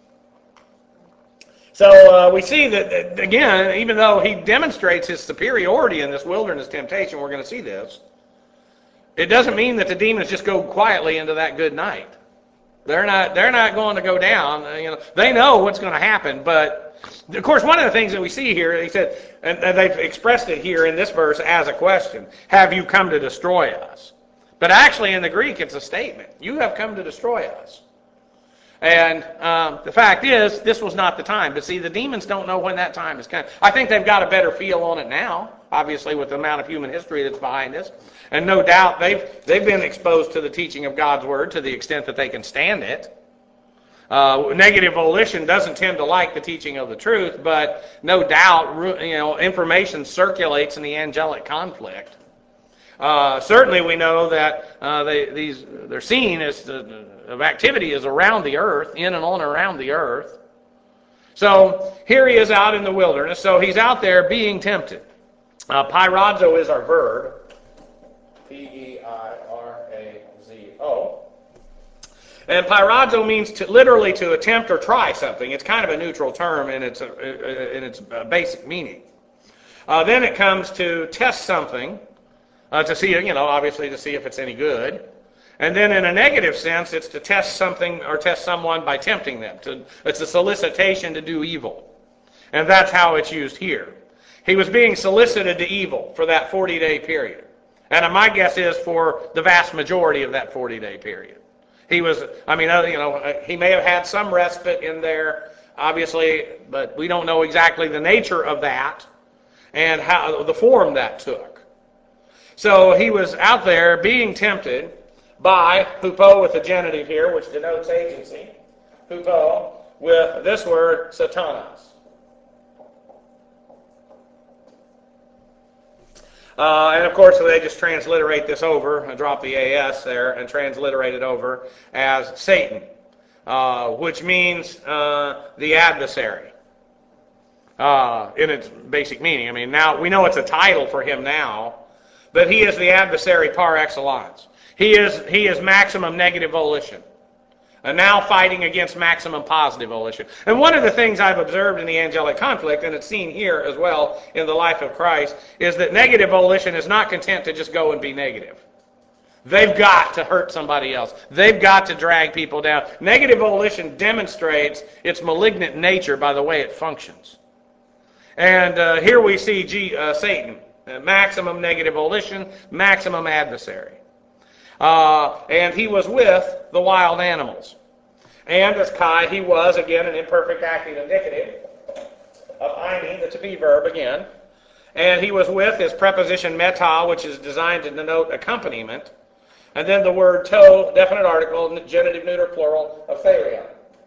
So uh, we see that, that, again, even though he demonstrates his superiority in this wilderness temptation, we're going to see this, it doesn't mean that the demons just go quietly into that good night. They're not, they're not going to go down. You know, they know what's going to happen, but of course, one of the things that we see here, he said, and, and they've expressed it here in this verse as a question, have you come to destroy us? But actually in the Greek, it's a statement. You have come to destroy us. And um, the fact is, this was not the time. But see, the demons don't know when that time is coming. I think they've got a better feel on it now, obviously with the amount of human history that's behind us. And no doubt they've, they've been exposed to the teaching of God's Word to the extent that they can stand it. Uh, negative volition doesn't tend to like the teaching of the truth, but no doubt, you know, information circulates in the angelic conflict. Uh, certainly, we know that uh, they, these their scene is uh, of activity is around the earth, in and on around the earth. So here he is out in the wilderness. So he's out there being tempted. Uh, pyrazo is our verb. P E I R A Z O. And pyrazo means to literally to attempt or try something. It's kind of a neutral term in its uh, in its basic meaning. Uh, then it comes to test something. Uh, to see, you know, obviously to see if it's any good. And then in a negative sense, it's to test something or test someone by tempting them. To, it's a solicitation to do evil. And that's how it's used here. He was being solicited to evil for that forty-day period. And my guess is for the vast majority of that forty-day period. He was, I mean, you know, he may have had some respite in there, obviously, but we don't know exactly the nature of that and how the form that took. So he was out there being tempted by hupo with the genitive here, which denotes agency. Hupo with this word, satanas. Uh, and of course, they just transliterate this over, and drop the A S there, and transliterate it over as Satan, uh, which means uh, the adversary. Uh, in its basic meaning. I mean, now we know it's a title for him now. But he is the adversary par excellence. He is, he is maximum negative volition. And now fighting against maximum positive volition. And one of the things I've observed in the angelic conflict, and it's seen here as well in the life of Christ, is that negative volition is not content to just go and be negative. They've got to hurt somebody else. They've got to drag people down. Negative volition demonstrates its malignant nature by the way it functions. And uh, here we see G, uh, Satan. Uh, maximum negative volition, maximum adversary. Uh, and he was with the wild animals. And as Kai, he was, again, an imperfect active indicative of eimi, the to be verb again. And he was with his preposition meta, which is designed to denote accompaniment. And then the word to, definite article, genitive neuter plural of therion.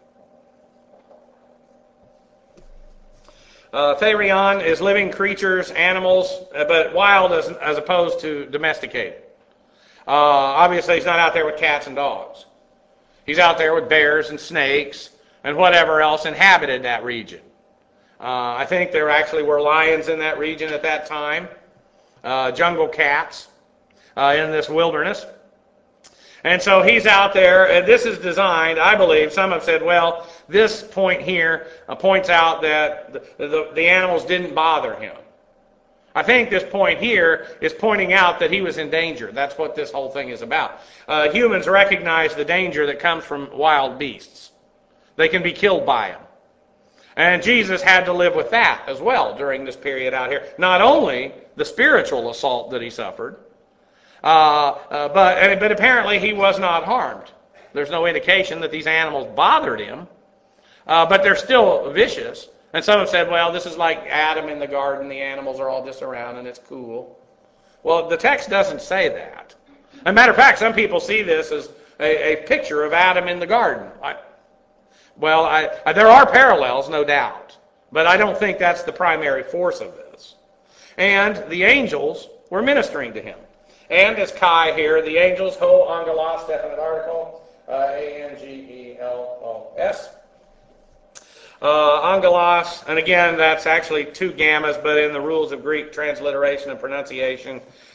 Uh, therion is living creatures, animals, but wild as, as opposed to domesticated. Uh, obviously, he's not out there with cats and dogs. He's out there with bears and snakes and whatever else inhabited that region. Uh, I think there actually were lions in that region at that time, uh, jungle cats uh, in this wilderness. And so he's out there, and this is designed, I believe, some have said, well, this point here uh, points out that the, the, the animals didn't bother him. I think this point here is pointing out that he was in danger. That's what this whole thing is about. Uh, humans recognize the danger that comes from wild beasts. They can be killed by them. And Jesus had to live with that as well during this period out here. Not only the spiritual assault that he suffered, Uh, uh, but and, but apparently he was not harmed. There's no indication that these animals bothered him, uh, but they're still vicious. And some have said, well, this is like Adam in the garden. The animals are all just around and it's cool. Well, the text doesn't say that. As a matter of fact, some people see this as a, a picture of Adam in the garden. I, well, I, I, there are parallels, no doubt, but I don't think that's the primary force of this. And the angels were ministering to him. And as Kai here, the angels, ho angelos, definite article, uh, A N G E L O S. Uh, angelos, and again, that's actually two gammas, but in the rules of Greek transliteration and pronunciation,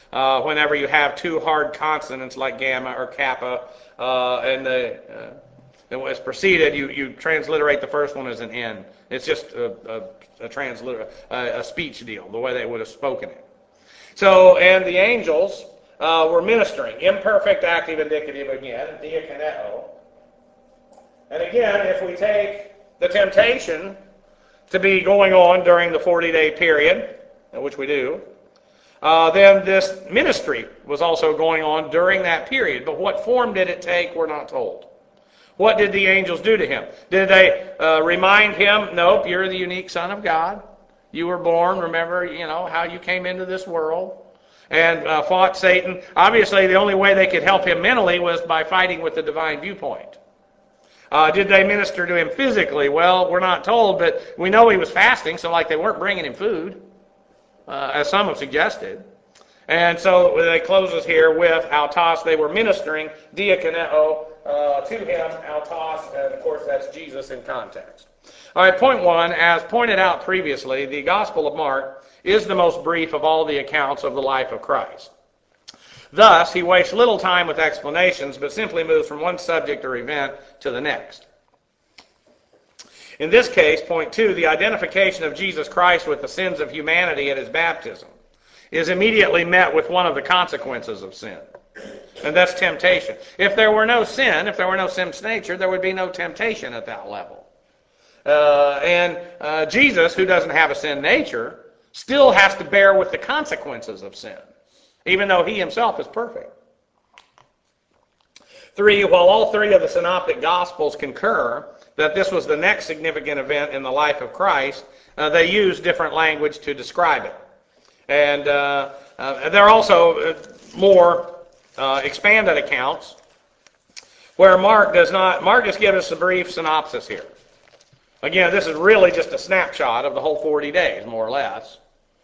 uh, whenever you have two hard consonants like gamma or kappa, uh, and the uh, and when it's preceded, you, you transliterate the first one as an N. It's just a, a, a, transliter, a, a speech deal, the way they would have spoken it. So, and the angels uh, were ministering. Imperfect active indicative again, diakoneo. And again, if we take the temptation to be going on during the forty-day period, which we do, uh, then this ministry was also going on during that period. But what form did it take, we're not told. What did the angels do to him? Did they uh, remind him, nope, you're the unique Son of God. You were born, remember, you know, how you came into this world and uh, fought Satan. Obviously, the only way they could help him mentally was by fighting with the divine viewpoint. Uh, did they minister to him physically? Well, we're not told, but we know he was fasting, so like they weren't bringing him food, uh, as some have suggested. And so they closes here with autos. They were ministering diakoneo uh, to him, autos, and of course that's Jesus in context. All right, point one, as pointed out previously, the Gospel of Mark is the most brief of all the accounts of the life of Christ. Thus, he wastes little time with explanations, but simply moves from one subject or event to the next. In this case, point two, the identification of Jesus Christ with the sins of humanity at his baptism is immediately met with one of the consequences of sin, and that's temptation. If there were no sin, if there were no sin's nature, there would be no temptation at that level. Uh, and uh, Jesus, who doesn't have a sin nature, still has to bear with the consequences of sin, even though he himself is perfect. Three, while all three of the synoptic gospels concur that this was the next significant event in the life of Christ, uh, they use different language to describe it. And uh, uh, there are also uh, more uh, expanded accounts where Mark does not, Mark just gives us a brief synopsis here. Again, this is really just a snapshot of the whole forty days, more or less.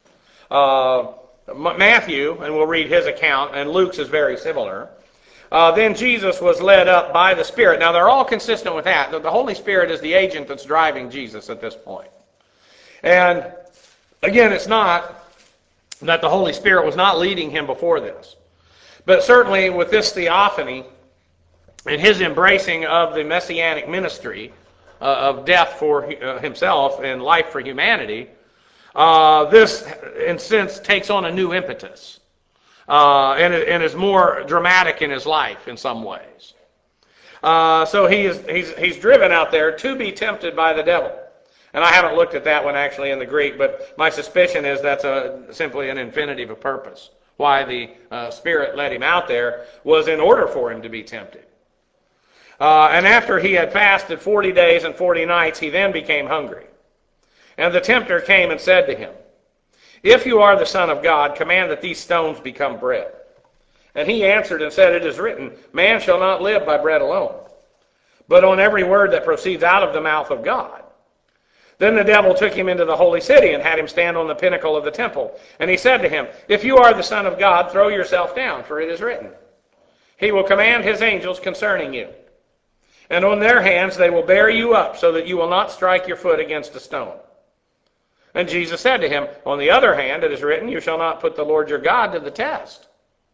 Uh, Matthew, and we'll read his account, and Luke's is very similar. Uh, then Jesus was led up by the Spirit. Now, they're all consistent with that. The Holy Spirit is the agent that's driving Jesus at this point. And again, it's not that the Holy Spirit was not leading him before this. But certainly with this theophany and his embracing of the messianic ministry uh, of death for uh, himself and life for humanity, uh, this, in a sense, takes on a new impetus. Uh, and, and is more dramatic in his life in some ways. Uh, so he is, he's, he's driven out there to be tempted by the devil. And I haven't looked at that one actually in the Greek, but my suspicion is that's a, simply an infinitive of purpose. Why the uh, Spirit led him out there was in order for him to be tempted. Uh, and after he had fasted forty days and forty nights, he then became hungry. And the tempter came and said to him, "If you are the Son of God, command that these stones become bread." And he answered and said, "It is written, man shall not live by bread alone, but on every word that proceeds out of the mouth of God." Then the devil took him into the holy city and had him stand on the pinnacle of the temple. And he said to him, "If you are the Son of God, throw yourself down, for it is written, he will command his angels concerning you. And on their hands they will bear you up, so that you will not strike your foot against a stone." And Jesus said to him, "On the other hand, it is written, you shall not put the Lord your God to the test."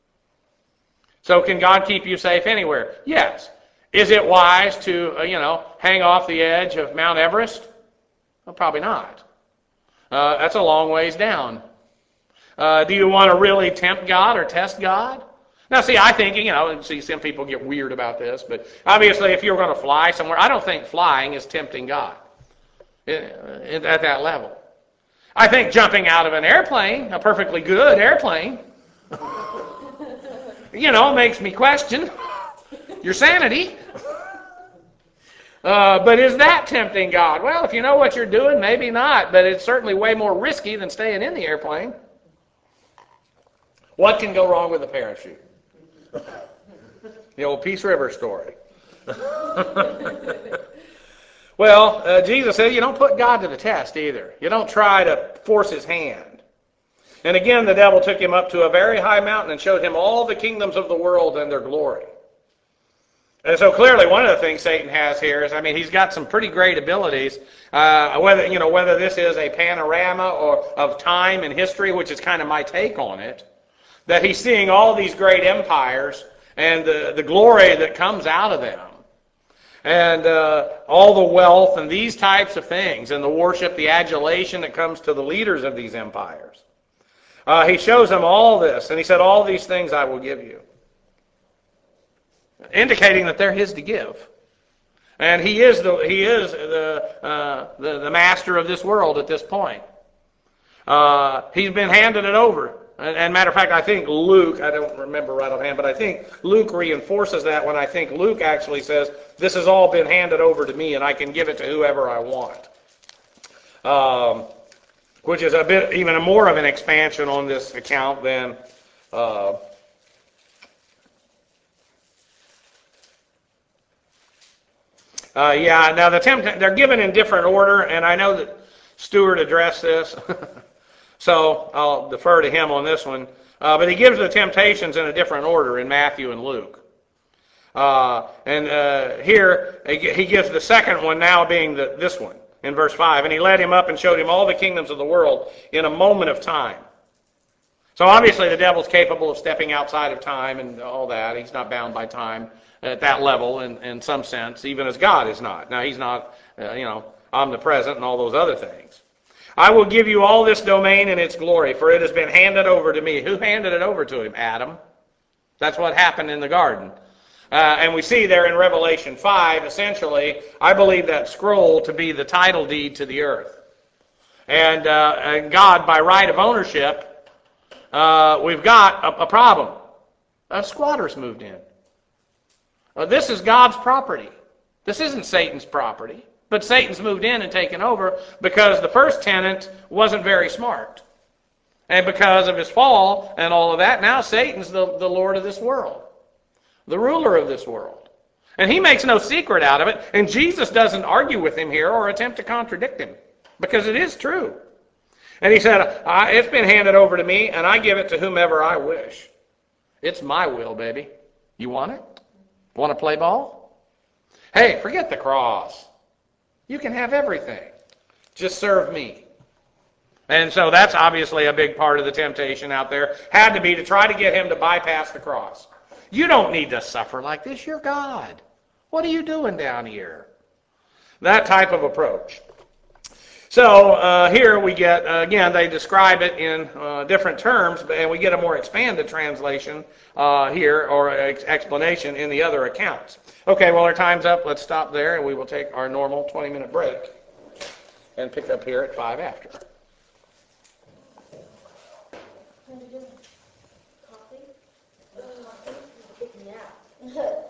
So can God keep you safe anywhere? Yes. Is it wise to, uh, you know, hang off the edge of Mount Everest? Well, probably not. Uh, that's a long ways down. Uh, do you want to really tempt God or test God? Now, see, I think, you know, see, some people get weird about this, but obviously if you're going to fly somewhere, I don't think flying is tempting God at that level. I think jumping out of an airplane, a perfectly good airplane, you know, makes me question your sanity. Uh, but is that tempting God? Well, if you know what you're doing, maybe not, but it's certainly way more risky than staying in the airplane. What can go wrong with a parachute? The old Peace River story. Well, uh, Jesus said you don't put God to the test either. You don't try to force his hand. And again, the devil took him up to a very high mountain and showed him all the kingdoms of the world and their glory. And so clearly one of the things Satan has here is, I mean, he's got some pretty great abilities. Uh, whether, you know, whether this is a panorama or of time and history, which is kind of my take on it, that he's seeing all these great empires and the, the glory that comes out of them. And uh, all the wealth and these types of things, and the worship, the adulation that comes to the leaders of these empires. Uh, he shows them all this, and he said, all these things I will give you. Indicating that they're his to give. And he is the he is the uh, the, the master of this world at this point. Uh, he's been handed it over. And, and matter of fact, I think Luke, I don't remember right offhand, but I think Luke reinforces that when I think Luke actually says, this has all been handed over to me and I can give it to whoever I want. Um, which is a bit, even more of an expansion on this account than uh, uh, yeah, now the tempt- they're given in different order, and I know that Stuart addressed this. So I'll defer to him on this one. Uh, but he gives the temptations in a different order in Matthew and Luke. Uh, and uh, here he gives the second one now being the, this one in verse five. And he led him up and showed him all the kingdoms of the world in a moment of time. So obviously the devil's capable of stepping outside of time and all that. He's not bound by time at that level in, in some sense, even as God is not. Now he's not, uh, you know, omnipresent and all those other things. I will give you all this domain and its glory, for it has been handed over to me. Who handed it over to him? Adam. That's what happened in the garden. Uh, and we see there in Revelation five, essentially, I believe that scroll to be the title deed to the earth. And, uh, and God, by right of ownership, uh, we've got a, a problem. Uh, squatters moved in. Uh, this is God's property. This isn't Satan's property. But Satan's moved in and taken over because the first tenant wasn't very smart. And because of his fall and all of that, now Satan's the, the Lord of this world. The ruler of this world. And he makes no secret out of it. And Jesus doesn't argue with him here or attempt to contradict him. Because it is true. And he said, it's been handed over to me and I give it to whomever I wish. It's my will, baby. You want it? Want to play ball? Hey, forget the cross. You can have everything. Just serve me. And so that's obviously a big part of the temptation out there. Had to be to try to get him to bypass the cross. You don't need to suffer like this. You're God. What are you doing down here? That type of approach. So uh, here we get, uh, again, they describe it in uh, different terms, and we get a more expanded translation uh, here, or ex- explanation in the other accounts. Okay, well, our time's up. Let's stop there, and we will take our normal twenty-minute break and pick up here at five after. Coffee? Coffee? Kick me out.